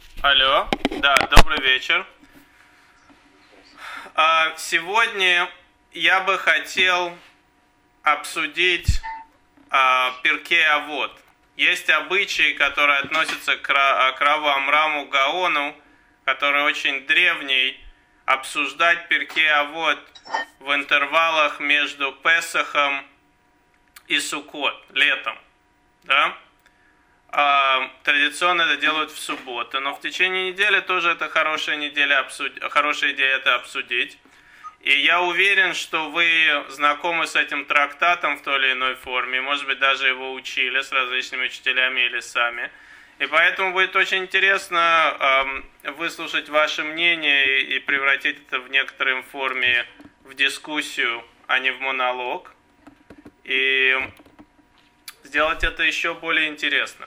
Алло, да, добрый вечер. Сегодня я бы хотел обсудить Пиркей Авот. Есть обычаи, которые относятся к Раву Амраму Гаону, который очень древний, обсуждать Пиркей Авот в интервалах между Песахом и Суккот, летом. Да? Традиционно это делают в субботу, но в течение недели тоже это хорошая идея это обсудить. И я уверен, что вы знакомы с этим трактатом в той или иной форме, может быть, даже его учили с различными учителями или сами. И поэтому будет очень интересно выслушать ваше мнение и превратить это в некоторой форме в дискуссию, а не в монолог. И сделать это еще более интересно.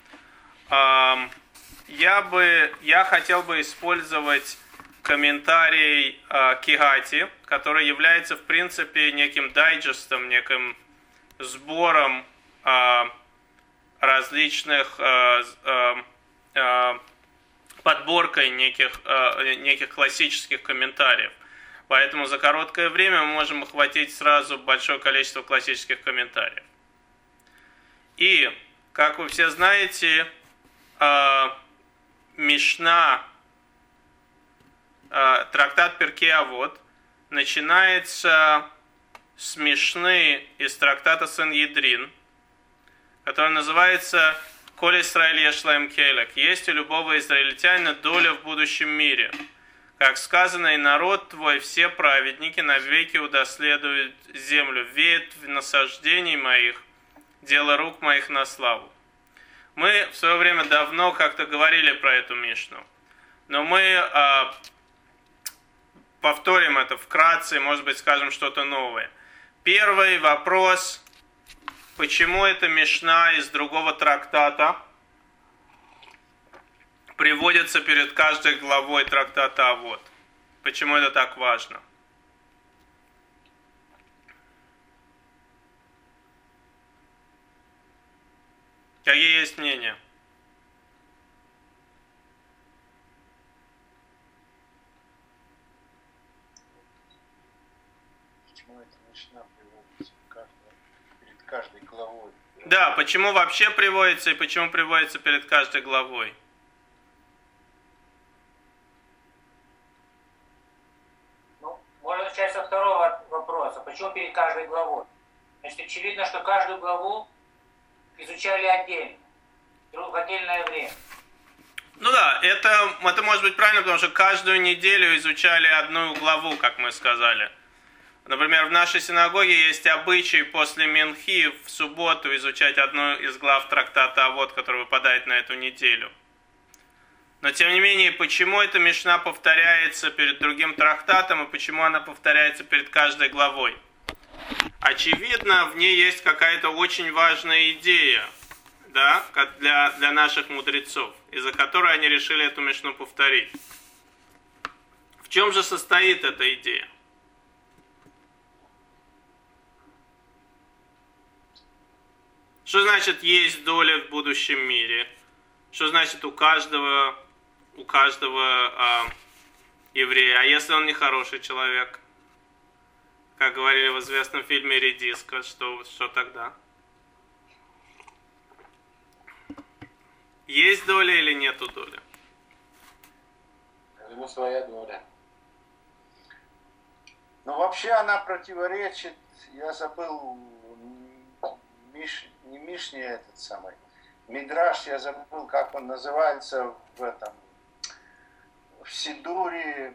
Я хотел бы использовать комментарий Кигати, который является, в принципе, неким дайджестом, неким сбором различных, подборкой неких классических комментариев. Поэтому за короткое время мы можем охватить сразу большое количество классических комментариев. И, как вы все знаете, Мишна, трактат Пиркей Авот, начинается с Мишны из трактата Синедрин, который называется «Коль Исраэль еш лаэм келек». Есть у любого израильтянина доля в будущем мире. Как сказано, и народ твой, все праведники, навеки удоследуют землю, ветвь насаждений моих, дело рук моих на славу. Мы в свое время давно как-то говорили про эту Мишну, но мы повторим это вкратце, может быть, скажем что-то новое. Первый вопрос, почему эта Мишна из другого трактата приводится перед каждой главой трактата Авот? Почему это так важно? Какие есть мнения? Почему эта Мишна приводится перед каждой главой? Да, почему вообще приводится и почему приводится перед каждой главой? Ну, можно начать со второго вопроса. Почему перед каждой главой? Значит, очевидно, что каждую главу изучали отдельно, в отдельное время. Ну да, это может быть правильно, потому что каждую неделю изучали одну главу, как мы сказали. Например, в нашей синагоге есть обычай после Минхи в субботу изучать одну из глав трактата Авот, который выпадает на эту неделю. Но тем не менее, почему эта Мишна повторяется перед другим трактатом и почему она повторяется перед каждой главой? Очевидно, в ней есть какая-то очень важная идея, да, для наших мудрецов, из-за которой они решили эту Мишну повторить. В чем же состоит эта идея? Что значит есть доля в будущем мире? Что значит у каждого еврея? А если он не хороший человек? Как говорили в известном фильме «Редиска», что тогда? Есть доля или нету доли? Ему своя доля. Но вообще она противоречит, я забыл, не Мишне этот самый, Мидраш, я забыл, как он называется в Сидуре,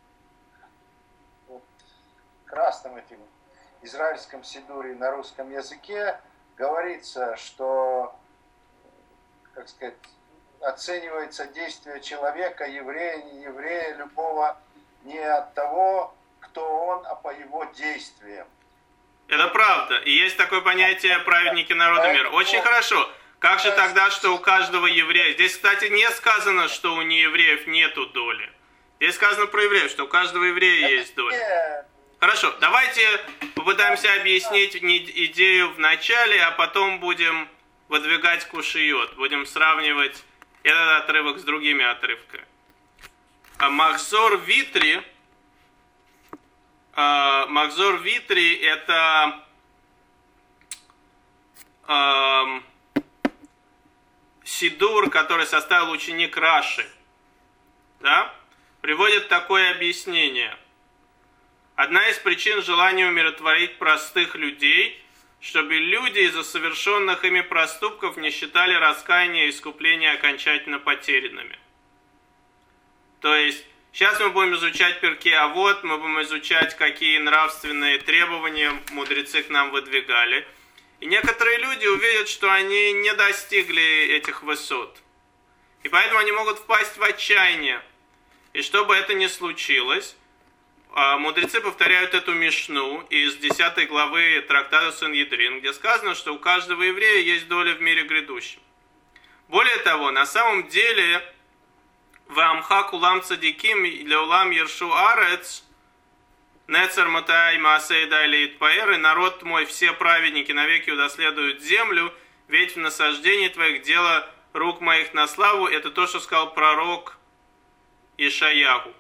красном этим израильском сидуре на русском языке говорится, что, как сказать, оценивается действие человека, еврея, не еврея, любого, не от того, кто он, а по его действиям. Это правда. И есть такое понятие праведники народа мира. Очень хорошо. Как же тогда, что у каждого еврея? Здесь, кстати, не сказано, что у неевреев нету доли. Здесь сказано про евреев, что у каждого еврея есть доля. Хорошо, давайте попытаемся объяснить идею в начале, а потом будем выдвигать кушиот. Будем сравнивать Этот отрывок с другими отрывками. Махзор Витри это сидур, который составил ученик Раши. Да? Приводит такое объяснение. Одна из причин желания умиротворить простых людей, чтобы люди из-за совершенных ими проступков не считали раскаяние и искупление окончательно потерянными. То есть, сейчас мы будем изучать Перкей Авот, мы будем изучать, какие нравственные требования мудрецы к нам выдвигали. И некоторые люди увидят, что они не достигли этих высот. И поэтому они могут впасть в отчаяние. И чтобы это не случилось, мудрецы повторяют эту мишну из 10 главы трактата Синедрин, где сказано, что у каждого еврея есть доля в мире грядущем. Более того, на самом деле, «Ваамха кулам цадиким леулам ершу арец, нецер матай маасей дайлит паэр, и народ мой, все праведники навеки удоследуют землю, ведь в насаждении твоих дело рук моих на славу». Это то, что сказал пророк Ишаяху.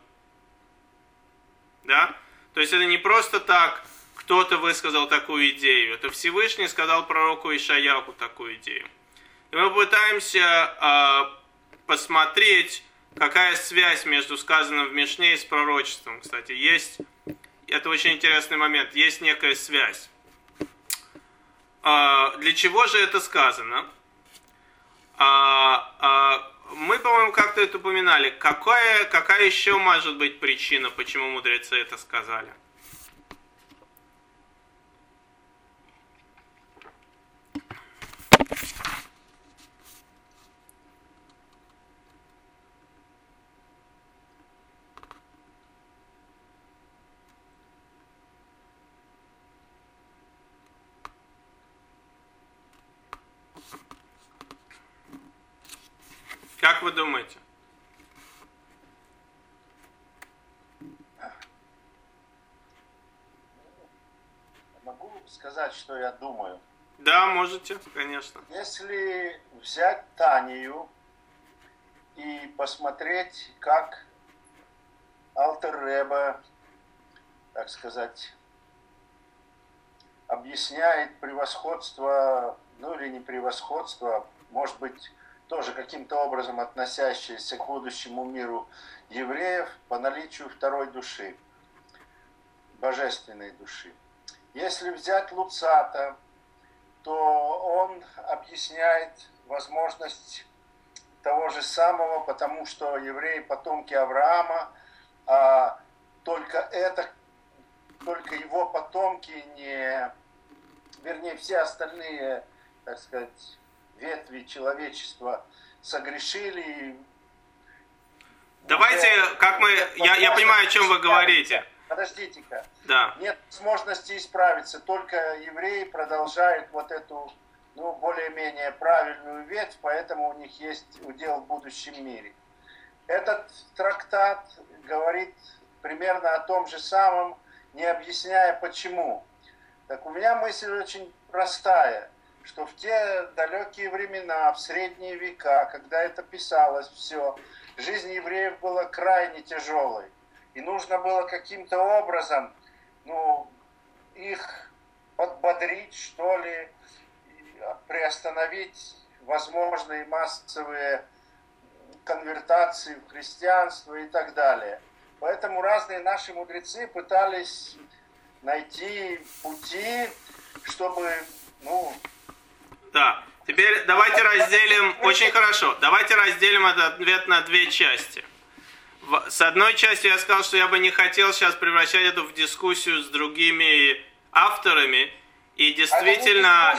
Да? То есть это не просто так кто-то высказал такую идею. Это Всевышний сказал пророку Ишаяху такую идею. И мы пытаемся посмотреть, какая связь между сказанным в Мишне и с пророчеством. Кстати, это очень интересный момент, есть некая связь. Для чего же это сказано? Мы, по-моему, как-то это упоминали. Какая еще может быть причина, почему мудрецы это сказали? Как вы думаете? Могу сказать, что я думаю? Да, можете, конечно. Если взять Танию и посмотреть, как Алтер Ребе, так сказать, объясняет превосходство, ну или не превосходство, может быть, тоже каким-то образом относящиеся к будущему миру евреев по наличию второй души, божественной души. Если взять Луцата, то он объясняет возможность того же самого, потому что евреи потомки Авраама, а только его потомки вернее, все остальные, так сказать, ветви человечества согрешили. Давайте, я понимаю, о чем вы говорите. Подождите-ка. Да. Нет возможности исправиться. Только евреи продолжают вот эту, более-менее правильную ветвь, поэтому у них есть удел в будущем мире. Этот трактат говорит примерно о том же самом, не объясняя почему. Так у меня мысль очень простая, что в те далекие времена, в средние века, когда это писалось все, жизнь евреев была крайне тяжелой. И нужно было каким-то образом, их подбодрить, что ли, приостановить возможные массовые конвертации в христианство и так далее. Поэтому разные наши мудрецы пытались найти пути, чтобы, Да, теперь давайте разделим, очень хорошо, давайте разделим этот ответ на две части. С одной части я сказал, что я бы не хотел сейчас превращать это в дискуссию с другими авторами, и действительно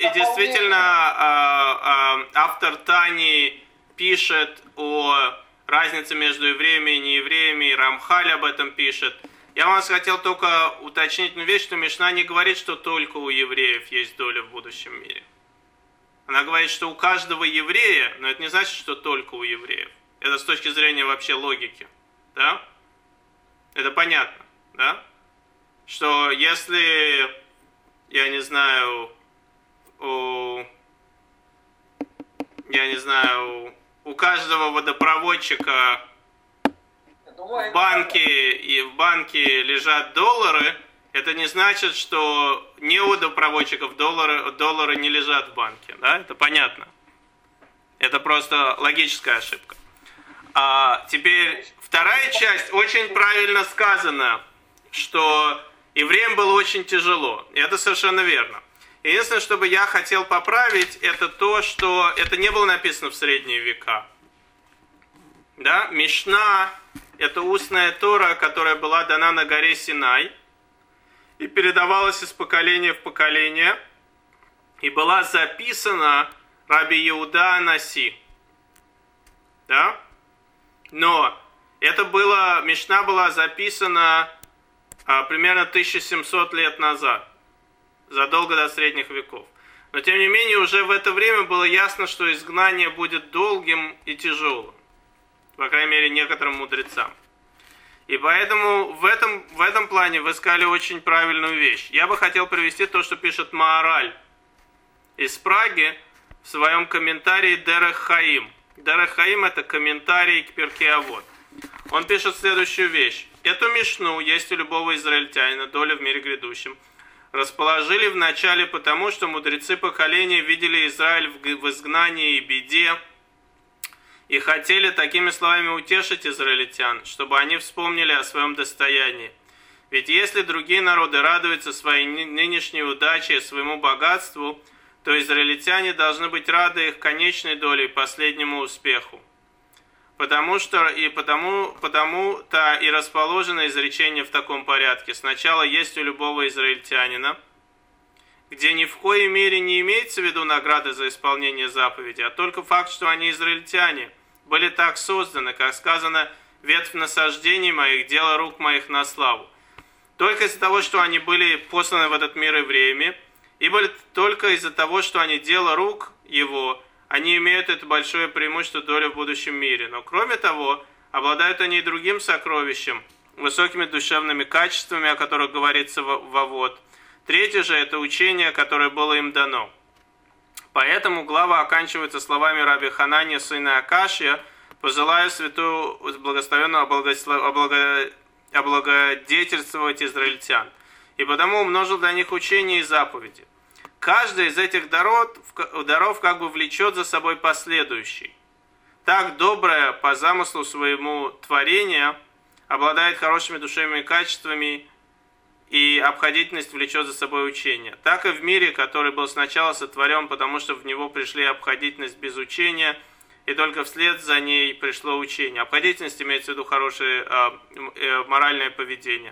автор Тани пишет о разнице между евреями и неевреями, и Рамхаль об этом пишет. Я вам хотел только уточнить одну вещь, что Мишна не говорит, что только у евреев есть доля в будущем мире. Она говорит, что у каждого еврея, но это не значит, что только у евреев. Это с точки зрения вообще логики. Да? Это понятно, да? Что если, я не знаю, у каждого водопроводчика в банке лежат доллары, это не значит, что не у водопроводчиков доллары не лежат в банке. Да? Это понятно. Это просто логическая ошибка. А теперь вторая часть, очень правильно сказано, что евреям было очень тяжело. И это совершенно верно. Единственное, что бы я хотел поправить, это то, что это не было написано в средние века. Да? Мишна – это устная Тора, которая была дана на горе Синай и передавалась из поколения в поколение, и была записана Раби Иуда Анаси. Да? Но Мишна была записана примерно 1700 лет назад, задолго до средних веков. Но тем не менее, уже в это время было ясно, что изгнание будет долгим и тяжелым. По крайней мере, некоторым мудрецам. И поэтому в этом плане вы сказали очень правильную вещь. Я бы хотел привести то, что пишет Маораль из Праги в своем комментарии Дерех Хаим. Дерех Хаим – это комментарий к Перкей Авот. Он пишет следующую вещь. Эту Мишну есть у любого израильтянина, доля в мире грядущем. Расположили вначале потому, что мудрецы поколения видели Израиль в изгнании и беде, и хотели такими словами утешить израильтян, чтобы они вспомнили о своем достоянии. Ведь если другие народы радуются своей нынешней удаче и своему богатству, то израильтяне должны быть рады их конечной доле и последнему успеху. Потому-то и расположено изречение в таком порядке. Сначала есть у любого израильтянина, где ни в коей мере не имеется в виду награды за исполнение заповеди, а только факт, что они израильтяне, были так созданы, как сказано, ветвь насаждений моих, дело рук моих на славу. Только из-за того, что они были посланы в этот мир евреями, и только из-за того, что они дело рук его, они имеют это большое преимущество доли в будущем мире. Но кроме того, обладают они и другим сокровищем, высокими душевными качествами, о которых говорится в Авот. Третье же – это учение, которое было им дано. Поэтому глава оканчивается словами Раби Хананья, сына Акашия: «Пожелаю святую благословенную облагодетельствовать израильтян, и потому умножил для них учения и заповеди». Каждый из этих даров как бы влечет за собой последующий. Так доброе по замыслу своему творения обладает хорошими душевными качествами, и обходительность влечет за собой учение. Так и в мире, который был сначала сотворен, потому что в него пришли обходительность без учения, и только вслед за ней пришло учение. Обходительность имеется в виду хорошее моральное поведение.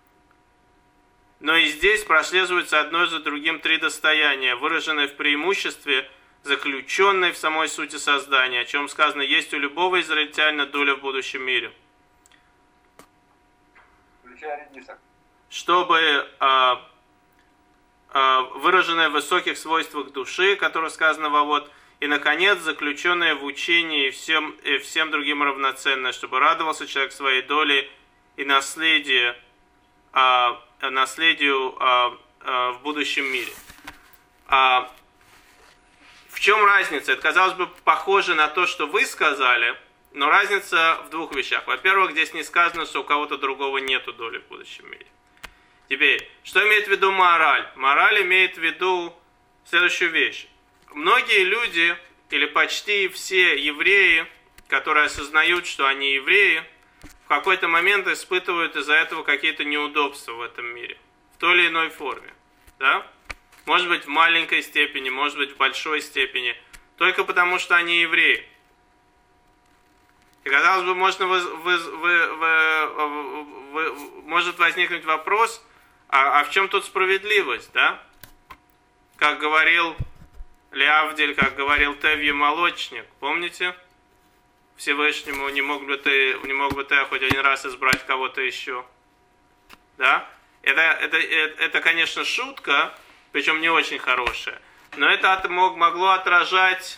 Но и здесь прослеживаются одно за другим три достояния, выраженные в преимуществе, заключенной в самой сути создания, о чем сказано: есть у любого израильтянина доля в будущем мире. Чтобы выраженное в высоких свойствах души, которое сказано во вот, и, наконец, заключенное в учении и всем другим равноценное, чтобы радовался человек своей доле и наследию в будущем мире. В чем разница? Это, казалось бы, похоже на то, что вы сказали, но разница в двух вещах. Во-первых, здесь не сказано, что у кого-то другого нету доли в будущем мире. Теперь, что имеет в виду Маораль? Маораль имеет в виду следующую вещь. Многие люди, или почти все евреи, которые осознают, что они евреи, в какой-то момент испытывают из-за этого какие-то неудобства в этом мире. В той или иной форме. Да? Может быть, в маленькой степени, может быть, в большой степени. Только потому, что они евреи. И, казалось бы, может возникнуть вопрос, а в чем тут справедливость, да? Как говорил Леавдиль, как говорил Тевье Молочник, помните? Всевышнему не мог бы ты хоть один раз избрать кого-то еще. Да? Это, конечно, шутка, причем не очень хорошая, но это могло отражать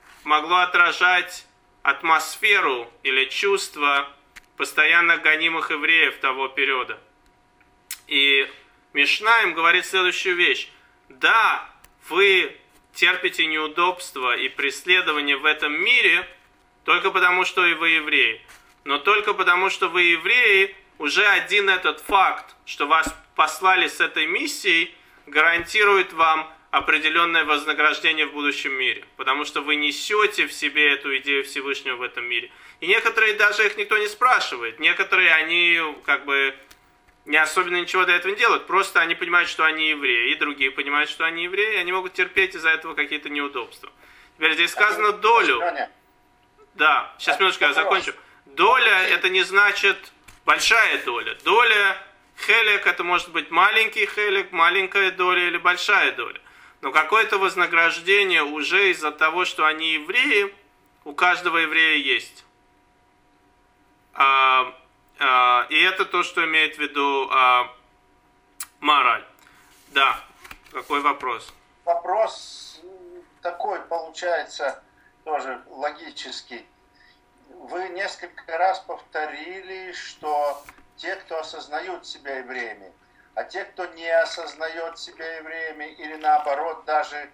атмосферу или чувство постоянно гонимых евреев того периода. И Мишна им говорит следующую вещь. Да, вы терпите неудобства и преследования в этом мире, Только потому, что и вы евреи. Но только потому, что вы евреи, уже один этот факт, что вас послали с этой миссией, гарантирует вам определенное вознаграждение в будущем мире. Потому что вы несете в себе эту идею Всевышнего в этом мире. И некоторые, даже их никто не спрашивает. Некоторые, они как бы не особенно ничего для этого не делают. Просто они понимают, что они евреи. И другие понимают, что они евреи. И они могут терпеть из-за этого какие-то неудобства. Теперь здесь сказано долю. Да, сейчас минуточку, я закончу. Доля, это не значит большая доля. Доля, хелек, это может быть маленький хелек, маленькая доля или большая доля. Но какое-то вознаграждение уже из-за того, что они евреи, у каждого еврея есть. И это то, что имеет в виду мораль. Да, какой вопрос? Вопрос такой получается тоже логический. Вы несколько раз повторили, что те, кто осознают себя евреями, а те, кто не осознает себя евреями, или наоборот даже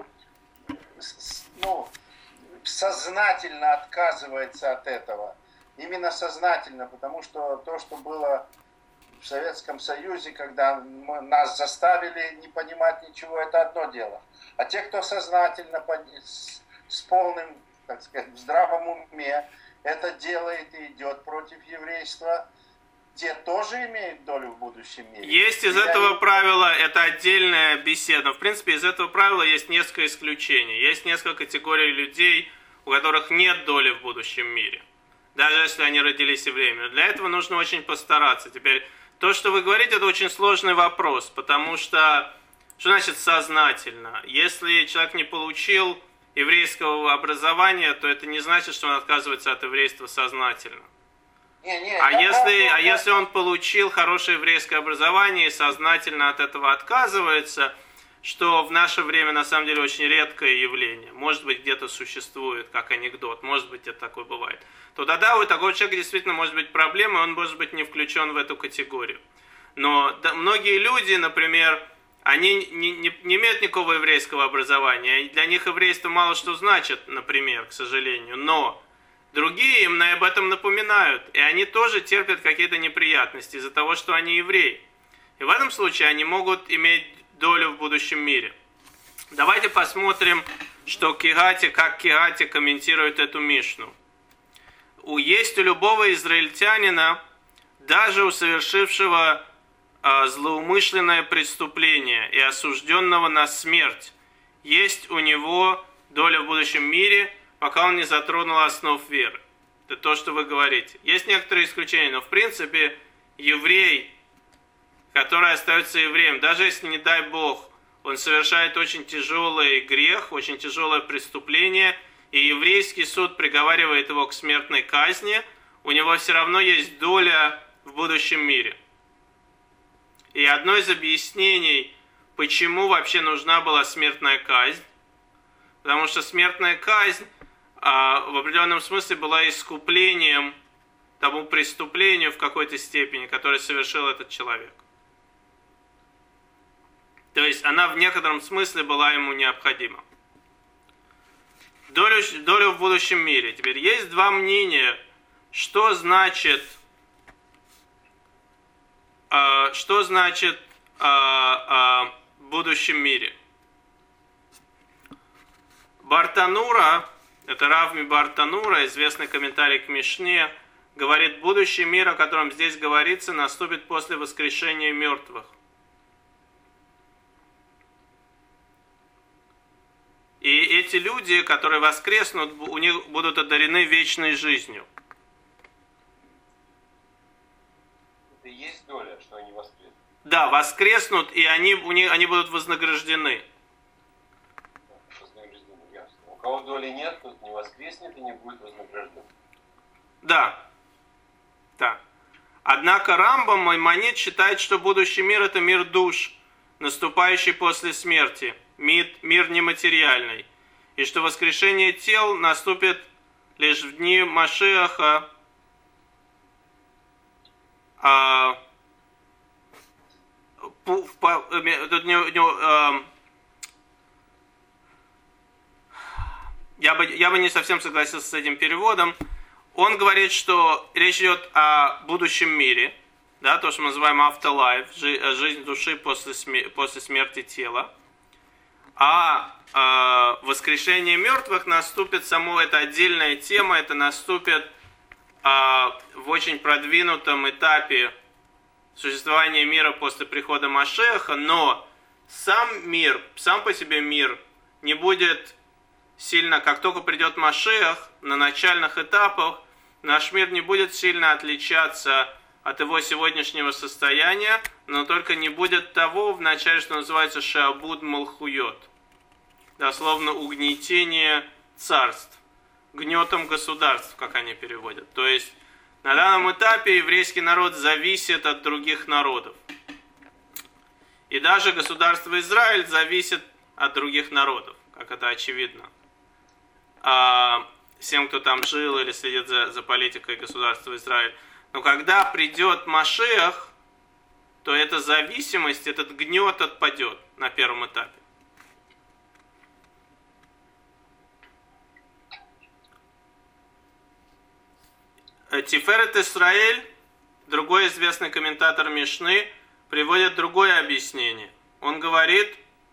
сознательно отказывается от этого, именно сознательно, потому что то, что было в Советском Союзе, когда нас заставили не понимать ничего, это одно дело. А те, кто сознательно, с полным, так сказать, в здравом уме это делает и идет против еврейства, те тоже имеют долю в будущем мире. Есть из этого правила, это отдельная беседа. В принципе, из этого правила есть несколько исключений. Есть несколько категорий людей, у которых нет доли в будущем мире. Даже если они родились евреями. Но для этого нужно очень постараться. Теперь, то, что вы говорите, это очень сложный вопрос. Потому что значит сознательно? Если человек не получил еврейского образования, то это не значит, что он отказывается от еврейства сознательно. Если он получил хорошее еврейское образование и сознательно от этого отказывается, что в наше время на самом деле очень редкое явление, может быть где-то существует как анекдот, может быть это такое бывает, то тогда у такого человека действительно может быть проблема, и он может быть не включен в эту категорию. Но многие люди, например, они не имеют никакого еврейского образования, и для них еврейство мало что значит, например, к сожалению, но другие им об этом напоминают, и они тоже терпят какие-то неприятности из-за того, что они евреи. И в этом случае они могут иметь долю в будущем мире. Давайте посмотрим, что как Кигати комментирует эту Мишну. Есть у любого израильтянина, даже у совершившего злоумышленное преступление и осужденного на смерть, есть у него доля в будущем мире, пока он не затронул основ веры. Это то, что вы говорите. Есть некоторые исключения, но в принципе еврей, который остается евреем, даже если, не дай Бог, он совершает очень тяжелый грех, очень тяжелое преступление, и еврейский суд приговаривает его к смертной казни, у него все равно есть доля в будущем мире. И одно из объяснений, почему вообще нужна была смертная казнь, потому что смертная казнь в определенном смысле была искуплением тому преступлению в какой-то степени, которое совершил этот человек. То есть она в некотором смысле была ему необходима. Долю в будущем мире. Теперь есть два мнения, что значит в будущем мире. Бартанура, это Равми Бартанура, известный комментарий к Мишне, говорит, будущий мир, о котором здесь говорится, наступит после воскрешения мертвых. И эти люди, которые воскреснут, у них будут одарены вечной жизнью. Это и есть доля, что они воскреснут? Да, воскреснут, и они будут вознаграждены. У кого доли нет, тот не воскреснет и не будет вознагражден. Да. Да. Однако Рамбам Маймонид считает, что будущий мир – это мир душ, наступающий после смерти, мир нематериальный, и что воскрешение тел наступит лишь в дни Машиаха, я бы не совсем согласился с этим переводом. он говорит, что речь идет о будущем мире, да, то, что мы называем afterlife, жизнь души после смерти тела. А воскрешение мертвых наступит, само это отдельная тема, это наступит в очень продвинутом этапе существования мира после прихода Машеха, но сам мир, сам по себе мир не будет сильно, как только придет Машех, на начальных этапах, наш мир не будет сильно отличаться от его сегодняшнего состояния, но только не будет того в начале, что называется шаабуд малхуйот, дословно угнетение царств, гнетом государств, как они переводят. То есть на данном этапе еврейский народ зависит от других народов. И даже государство Израиль зависит от других народов, как это очевидно. Всем, кто там жил или следит за политикой государства Израиль. Но когда придет Машиах, то эта зависимость, этот гнет отпадет на первом этапе. Тиферет Исраэль, другой известный комментатор Мишны, приводит другое объяснение. Он говорит,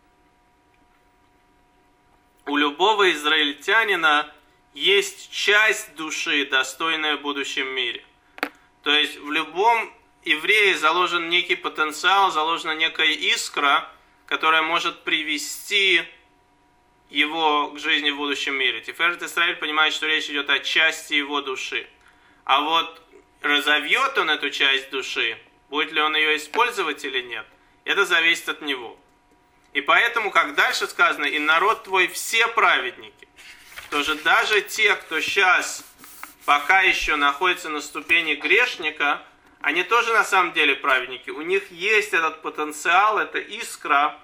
у любого израильтянина есть часть души, достойная в будущем мире. То есть в любом еврее заложен некий потенциал, заложена некая искра, которая может привести его к жизни в будущем мире. Тиферет Исраэль понимает, что речь идет о части его души. А вот разовьет он эту часть души, будет ли он ее использовать или нет, это зависит от него. И поэтому, как дальше сказано, и народ твой все праведники, то же даже те, кто сейчас пока еще находится на ступени грешника, они тоже на самом деле праведники. У них есть этот потенциал, эта искра,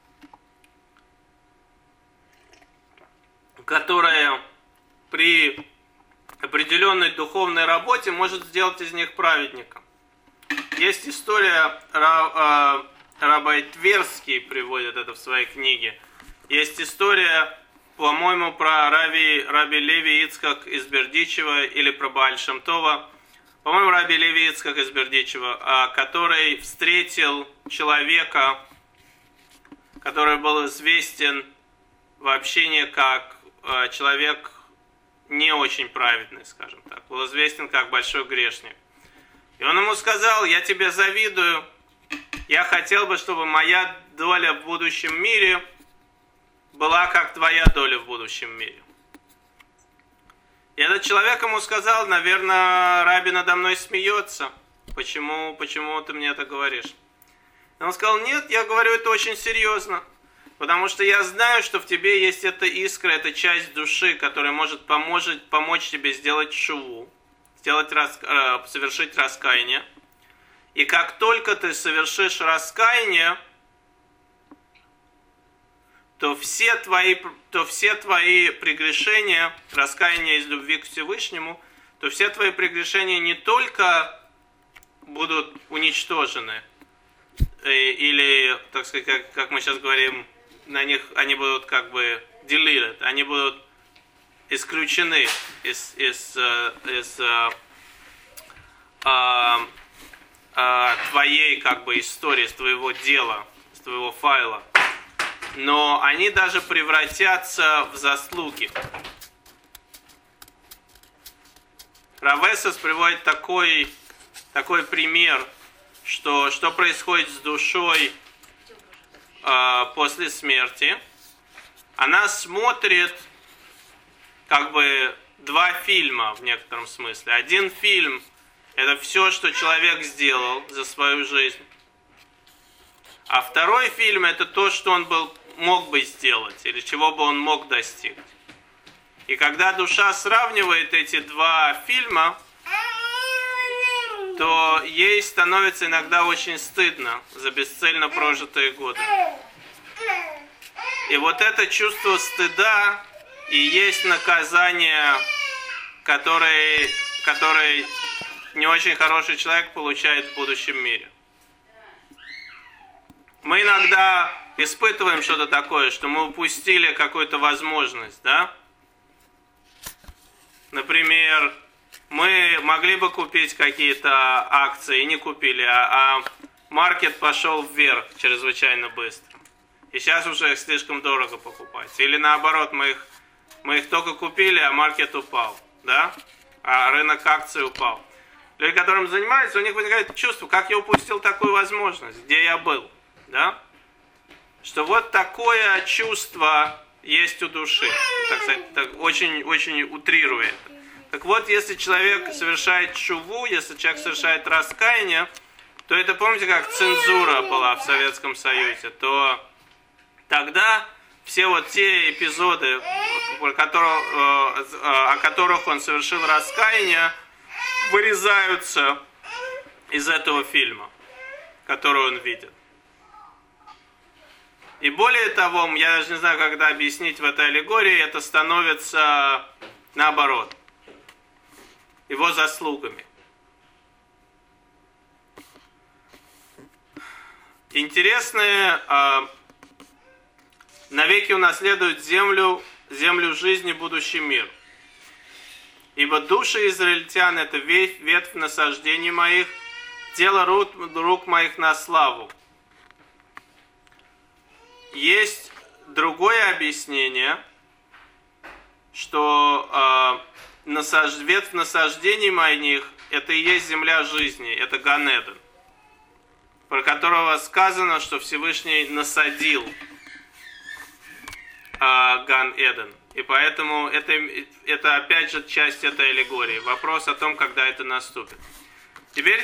которая при определенной духовной работе может сделать из них праведника. Есть история, Рабай Тверский приводит это в своей книге. Есть история, по-моему, про Раби Леви Ицхак из Бердичева или про Бааль Шем Това. По-моему, Раби Леви Ицхак из Бердичева, который встретил человека, который был известен в общении как человек не очень праведный, скажем так. Был известен как большой грешник. И он ему сказал: я тебе завидую, я хотел бы, чтобы моя доля в будущем мире была как твоя доля в будущем мире. И этот человек ему сказал: наверное, Раби надо мной смеется. Почему ты мне это говоришь? И он сказал: нет, я говорю это очень серьезно. Потому что я знаю, что в тебе есть эта искра, эта часть души, которая может помочь тебе сделать шуву, совершить раскаяние. И как только ты совершишь раскаяние, то все твои прегрешения, раскаяние из любви к Всевышнему, то все твои прегрешения не только будут уничтожены, или, так сказать, как мы сейчас говорим, на них они будут как бы deleted, они будут исключены из твоей как бы истории, из твоего дела, из твоего файла. Но они даже превратятся в заслуги. Рав Эсес приводит такой пример, что происходит с душой после смерти. Она смотрит как бы два фильма в некотором смысле. Один фильм — это все, что человек сделал за свою жизнь. А второй фильм — это то, что он мог бы сделать, или чего бы он мог достигнуть. И когда душа сравнивает эти два фильма, то ей становится иногда очень стыдно за бесцельно прожитые годы. И вот это чувство стыда и есть наказание, которое не очень хороший человек получает в будущем мире. Мы иногда испытываем что-то такое, что мы упустили какую-то возможность, да? Например, мы могли бы купить какие-то акции и не купили, а маркет пошел вверх чрезвычайно быстро. И сейчас уже их слишком дорого покупать. Или наоборот, мы их только купили, а маркет упал, да? А рынок акций упал. Люди, которым занимаются, у них возникает чувство, как я упустил такую возможность, где я был, да? Что вот такое чувство есть у души, так сказать, так, очень утрирует. Так вот, если человек совершает чуву, если человек совершает раскаяние, то это, помните, как цензура была в Советском Союзе, то тогда все вот те эпизоды, о которых он совершил раскаяние, вырезаются из этого фильма, который он видит. И более того, я даже не знаю, как это объяснить в этой аллегории, это становится наоборот, его заслугами. Интересные навеки унаследуют землю жизни, будущий мир. Ибо души израильтян — это ветвь насаждений моих, дело рук моих на славу. Есть другое объяснение, что ветвь насаждений моих — это и есть земля жизни, это Ган-Эден, про которого сказано, что Всевышний насадил Ган-Эден. И поэтому это опять же часть этой аллегории. Вопрос о том, когда это наступит. Теперь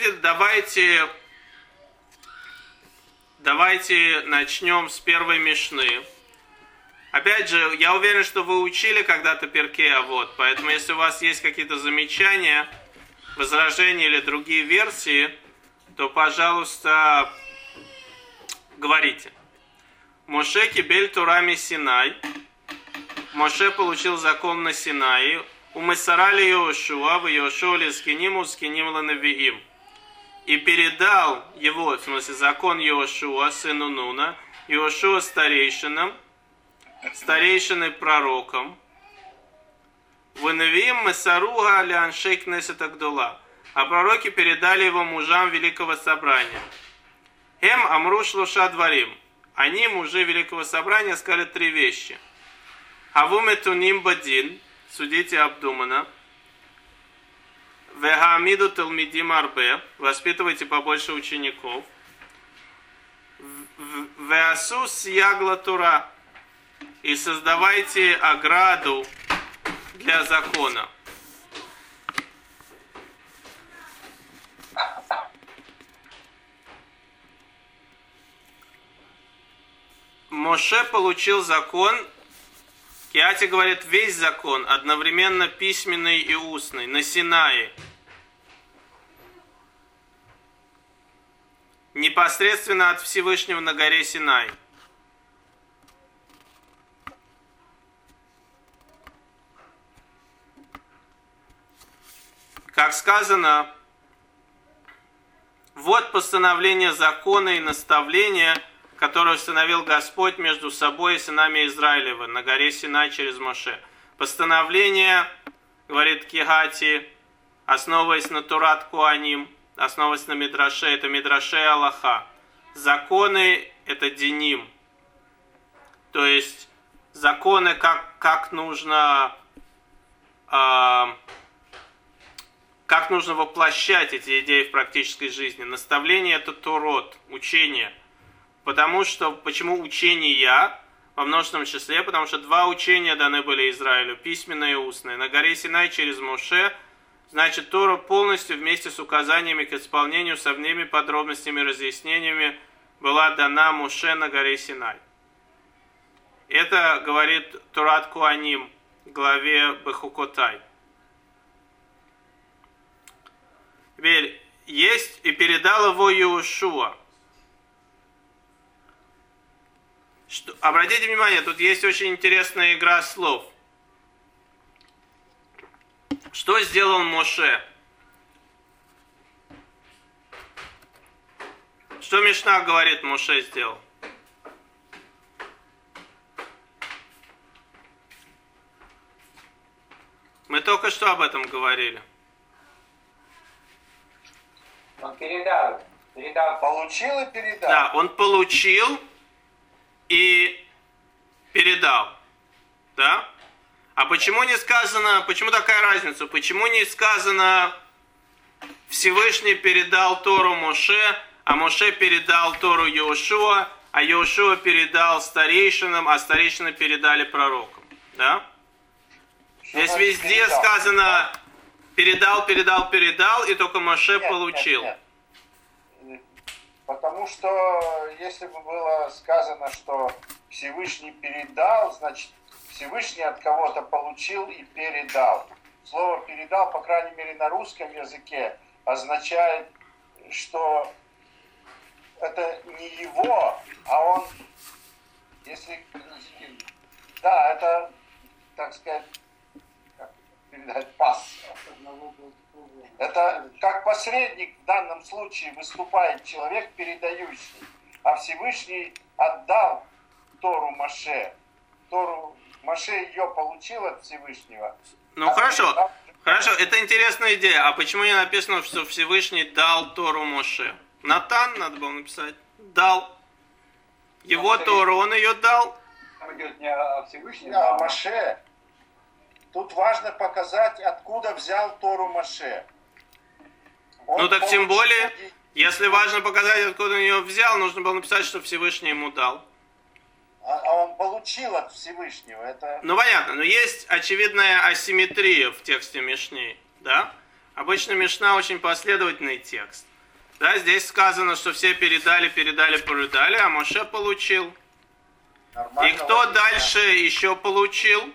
давайте начнем с первой мишны. Опять же, я уверен, что вы учили когда-то Перкей Авот, поэтому если у вас есть какие-то замечания, возражения или другие версии, то, пожалуйста, говорите. Моше кибель Турами Синай. Моше получил закон на Синае. Умысарали Йошуа, в Йошуа лискиниму, скиним ланавиим. И передал его, в смысле, закон Йошуа, сыну Нуна, Йошуа старейшинам, старейшиной пророком. Вынавиим мысаруга ляншей кнесет Агдула. А пророки передали его мужам Великого Собрания. Эм амру шлуша дворим. Они, мужи Великого Собрания, сказали 3 вещи. Авуметуним бадин, судите обдуманно. Вехамиду талмидим арбе, воспитывайте побольше учеников. Веасус ягла тура, и создавайте ограду для закона. Моше получил закон, Киати говорит, весь закон, одновременно письменный и устный, на Синае. Непосредственно от Всевышнего на горе Синай. Как сказано, вот постановление закона и наставления, которое установил Господь между собой и сынами Израилева на горе Синай через Моше. Постановление, говорит Кихати, основываясь на Турат Куаним, основываясь на Мидраше, это Мидраше Аллаха. Законы – это Диним. То есть законы, как нужно воплощать эти идеи в практической жизни. Наставление – это Торот, учение. Почему учения во множественном числе? Потому что 2 учения даны были Израилю, письменное и устное. На горе Синай через Моше, значит, Тора полностью вместе с указаниями к исполнению со всеми подробностями и разъяснениями была дана Моше на горе Синай. Это говорит Турат Куаним в главе Бехукотай. Теперь есть и передал его Йошуа. Обратите внимание, тут есть очень интересная игра слов. Что сделал Моше? Что Мишна говорит, Моше сделал? Мы только что об этом говорили. Он передал. Получил и передал. Да, он получил и передал. Да? А почему не сказано, почему такая разница? Почему не сказано Всевышний передал Тору Моше, а Моше передал Тору Йошуа, а Йошуа передал старейшинам, а старейшины передали пророкам? Да? Здесь везде передал? сказано передал, и только Моше получил. Нет. Потому что если бы было сказано, что Всевышний передал, значит Всевышний от кого-то получил и передал. Слово «передал», по крайней мере на русском языке, означает, что это не его, а он, если... Да, это, так сказать, как передать, пас. Это как посредник в данном случае выступает человек, передающий. А Всевышний отдал Тору Моше. Тору Моше ее получил от Всевышнего. Ну хорошо, это интересная идея. А почему не написано, что Всевышний дал Тору Моше? Натан надо было написать. Дал. Его Тору, он ее дал. Там идет не о Всевышнем, А Моше. Тут важно показать, откуда взял Тору Моше. Ну так тем более, если важно показать, откуда он ее взял, нужно было написать, что Всевышний ему дал. А он получил от Всевышнего. Это... Ну понятно, но есть очевидная асимметрия в тексте Мишны, да? Обычно Мишна очень последовательный текст. Да, здесь сказано, что все передали, а Моше получил. Нормально, И кто логично. дальше еще получил?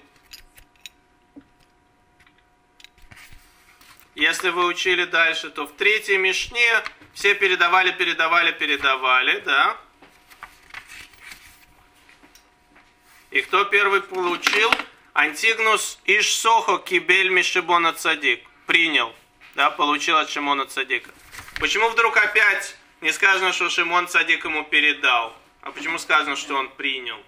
Если вы учили дальше, то в третьей Мишне все передавали, да? И кто первый получил? Антигнус иш сохо кибель мишибона цадик. Принял, да, получил от Шимона Цадика. Почему вдруг опять не сказано, что Шимон Цадик ему передал? А почему сказано, что он принял?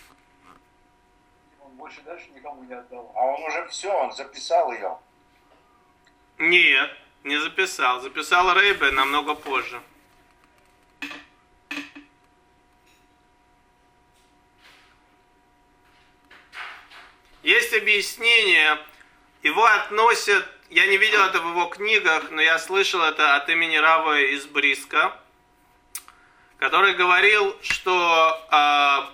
он больше дальше никому не отдал. А он уже все, он записал ее. Нет, не записал. Записал Рейбе намного позже. Есть объяснение, его относят, я не видел это в его книгах, но я слышал это от имени Рава из Бриска, который говорил, что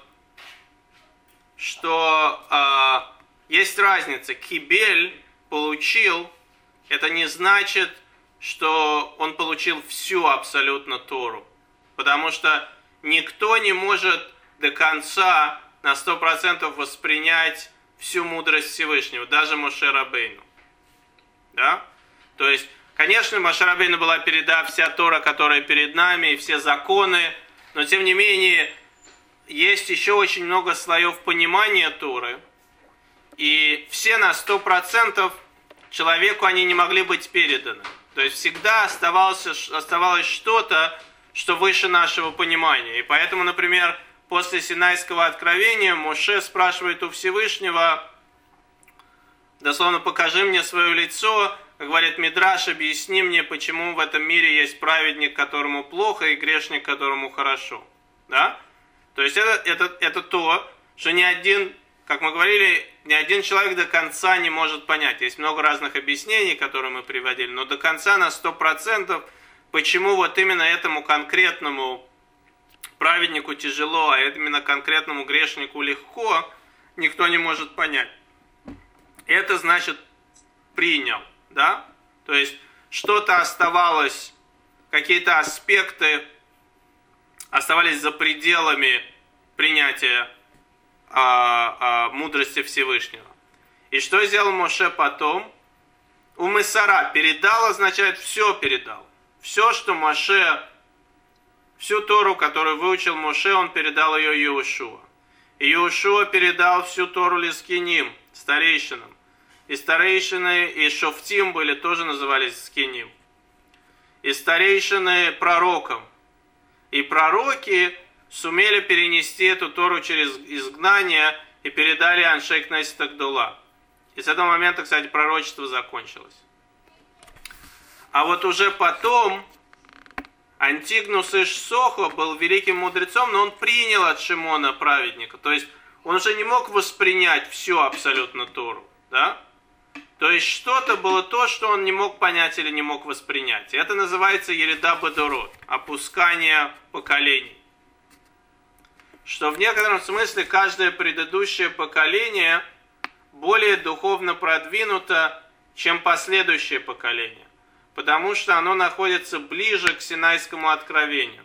есть разница. Кибель получил, это не значит, что он получил всю абсолютно Тору. Потому что никто не может до конца на 100% воспринять всю мудрость Всевышнего, даже Моше Рабейну. Да? То есть, конечно, Моше Рабейну была передана вся Тора, которая перед нами, и все законы, но тем не менее, есть еще очень много слоев понимания Торы, и все на 100% человеку они не могли быть переданы. То есть, всегда оставалось что-то, что выше нашего понимания. И поэтому, например, после Синайского откровения Моше спрашивает у Всевышнего, дословно, покажи мне свое лицо, как говорит Мидраш, объясни мне, почему в этом мире есть праведник, которому плохо, и грешник, которому хорошо. Да? То есть это то, что ни один, как мы говорили, ни один человек до конца не может понять. Есть много разных объяснений, которые мы приводили, но до конца на 100%, почему вот именно этому конкретному праведнику тяжело, а именно конкретному грешнику легко, никто не может понять. Это значит принял, да? То есть что-то оставалось, какие-то аспекты оставались за пределами принятия мудрости Всевышнего. И что сделал Моше потом? Умысара передал означает все передал. Все, что Моше, всю Тору, которую выучил Моше, он передал ее Йошуа. И Йошуа передал всю Тору Лискиним, старейшинам. И старейшины, и шофтим были, тоже назывались скиним. И старейшины пророкам. И пророки сумели перенести эту Тору через изгнание и передали Аншей Кнессет Гдола. И с этого момента, кстати, пророчество закончилось. А вот уже потом Антигнус Иш-Сохо был великим мудрецом, но он принял от Шимона праведника. То есть он уже не мог воспринять всю абсолютно Тору. Да? То есть что-то было то, что он не мог понять или не мог воспринять. И это называется ереда бадорот, опускание поколений. Что в некотором смысле каждое предыдущее поколение более духовно продвинуто, чем последующее поколение. Потому что оно находится ближе к Синайскому откровению.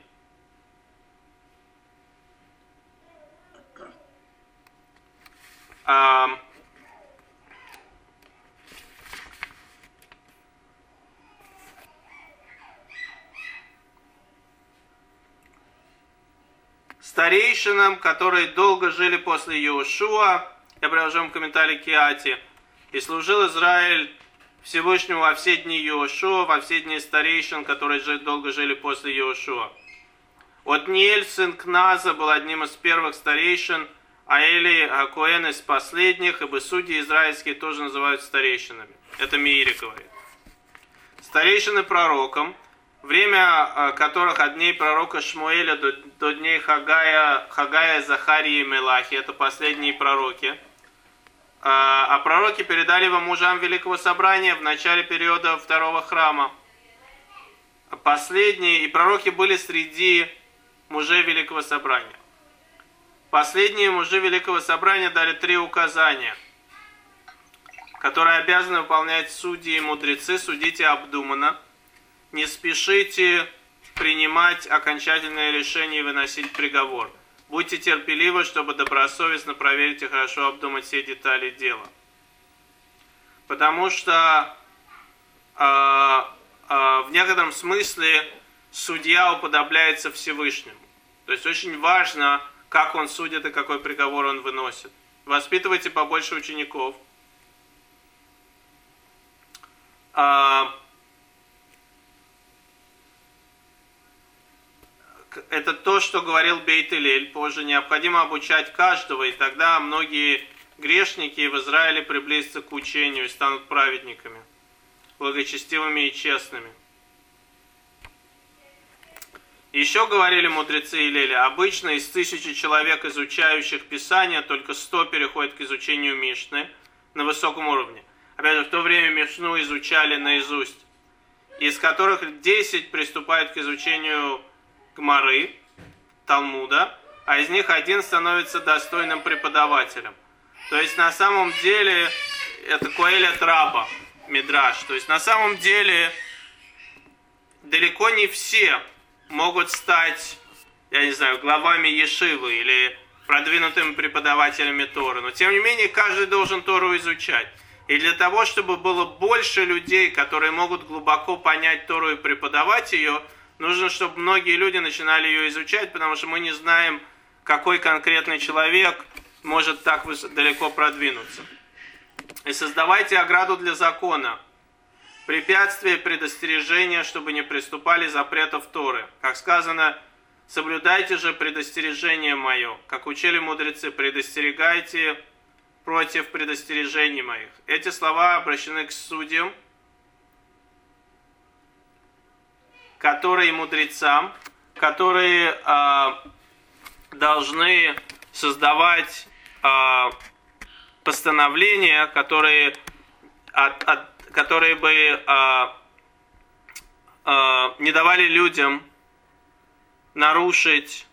Старейшинам, которые долго жили после Иошуа, я привожу вам комментарий Киати, и служил Израиль Всевышнему во все дни Иошуа, во все дни старейшин, которые долго жили после Иошуа. Отниэль, сын Кназа, был одним из первых старейшин, а Эли Акоэн из последних, ибо судьи израильские тоже называют старейшинами. Это Миири говорит. Старейшины пророкам, время которых от дней пророка Шмуэля до дней Хагая, Захарии и Мелахи, это последние пророки. А пророки передали его мужам Великого Собрания в начале периода второго храма. Последние, и пророки были среди мужей Великого Собрания. Последние мужи Великого Собрания дали 3 указания, которые обязаны выполнять судьи и мудрецы. Судите обдуманно. Не спешите принимать окончательное решение и выносить приговор. Будьте терпеливы, чтобы добросовестно проверить и хорошо обдумать все детали дела. Потому что в некотором смысле судья уподобляется Всевышнему. То есть очень важно, как он судит и какой приговор он выносит. Воспитывайте побольше учеников. Это то, что говорил Бейт Илель. Позже необходимо обучать каждого, и тогда многие грешники в Израиле приблизятся к учению и станут праведниками, благочестивыми и честными. Еще говорили мудрецы Илеля, обычно из 1000 человек, изучающих Писание, только 100 переходят к изучению Мишны на высоком уровне. Опять же, в то время Мишну изучали наизусть, из которых 10 приступают к изучению Гмары, Талмуда, а из них 1 становится достойным преподавателем. То есть на самом деле это Коэлет Раба, Мидраш. То есть на самом деле далеко не все могут стать, я не знаю, главами ешивы или продвинутыми преподавателями Торы. Но тем не менее каждый должен Тору изучать. И для того, чтобы было больше людей, которые могут глубоко понять Тору и преподавать ее, нужно, чтобы многие люди начинали ее изучать, потому что мы не знаем, какой конкретный человек может так далеко продвинуться. И создавайте ограду для закона, препятствия, предостережения, чтобы не приступали запретов Торы. Как сказано, соблюдайте же предостережение мое. Как учили мудрецы, предостерегайте против предостережений моих. Эти слова обращены к судьям, которые мудрецам, которые должны создавать постановления, которые бы не давали людям нарушить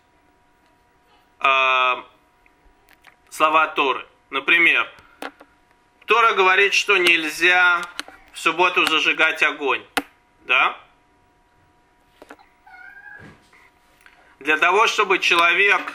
слова Торы. Например, Тора говорит, что нельзя в субботу зажигать огонь. Да? Для того, чтобы человек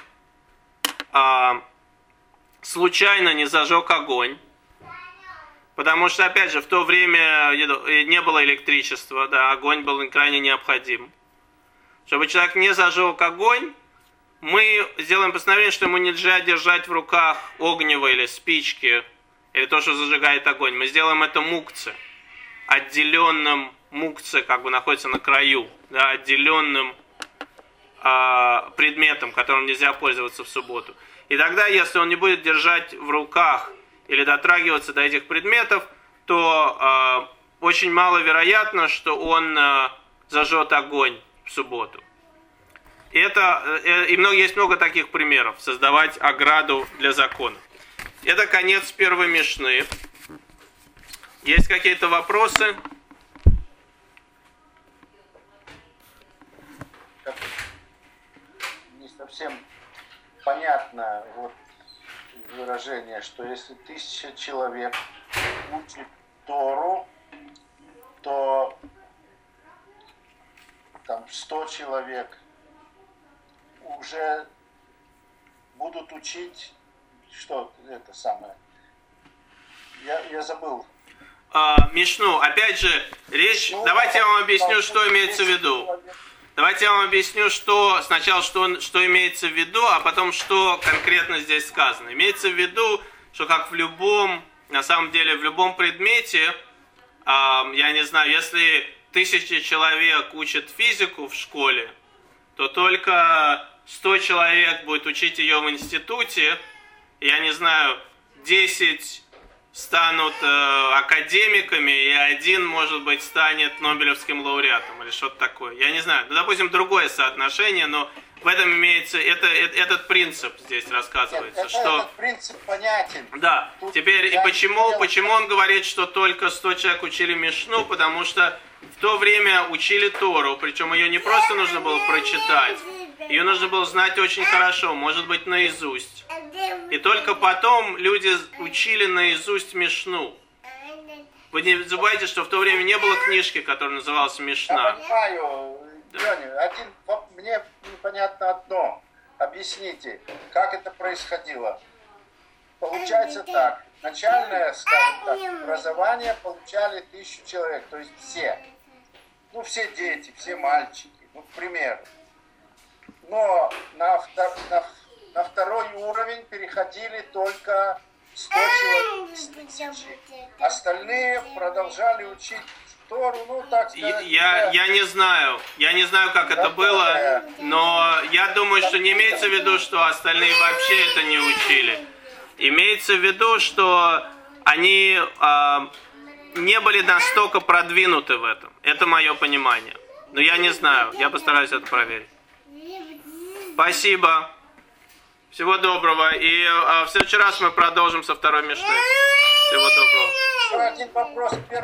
случайно не зажег огонь, потому что, опять же, в то время не было электричества, да, огонь был крайне необходим. Чтобы человек не зажег огонь, мы сделаем постановление, что ему нельзя держать в руках огнево или спички, или то, что зажигает огонь. Мы сделаем это мукце, отделенным мукце, как бы находится на краю, да, отделенным предметом, которым нельзя пользоваться в субботу. И тогда, если он не будет держать в руках или дотрагиваться до этих предметов, то очень маловероятно, что он зажжет огонь в субботу. И есть много таких примеров. Создавать ограду для закона. Это конец первой мишны. Есть какие-то вопросы? Не совсем понятно вот выражение, что если 1000 человек учат Тору, то там 100 человек уже будут учить, что это самое. Я забыл. Мишну, опять же, речь. Давайте я вам объясню, что имеется в виду. Давайте я вам объясню, сначала, что имеется в виду, а потом, что конкретно здесь сказано. Имеется в виду, что как на самом деле, в любом предмете, я не знаю, если 1000 человек учат физику в школе, то только 100 человек будет учить ее в институте, я не знаю, 10 станут академиками, и 1, может быть, станет Нобелевским лауреатом или что-то такое. Я не знаю. Ну, допустим, другое соотношение, но в этом имеется, этот принцип здесь рассказывается. Нет, что этот принцип понятен. Да, теперь и почему он говорит, что только 100 человек учили Мишну, потому что в то время учили Тору, причем ее не просто нужно было прочитать, ее нужно было знать очень хорошо, может быть, наизусть. И только потом люди учили наизусть Мишну. Вы не забывайте, что в то время не было книжки, которая называлась Мишна. Я понимаю, Леня, мне непонятно одно. Объясните, как это происходило. Получается так. Начальное, скажем так, образование получали 1000 человек, то есть все. Ну, все дети, все мальчики, ну, к примеру. Но на второй уровень переходили только 100 человек. Остальные продолжали учить Тору, ну, так сказать. Я не знаю, как это было, но я думаю, что не имеется в виду, что остальные вообще это не учили. Имеется в виду, что они не были настолько продвинуты в этом. Это мое понимание. Но я не знаю, я постараюсь это проверить. Спасибо. Всего доброго. И в следующий раз мы продолжим со второй Мишны. Всего доброго. Еще один вопрос.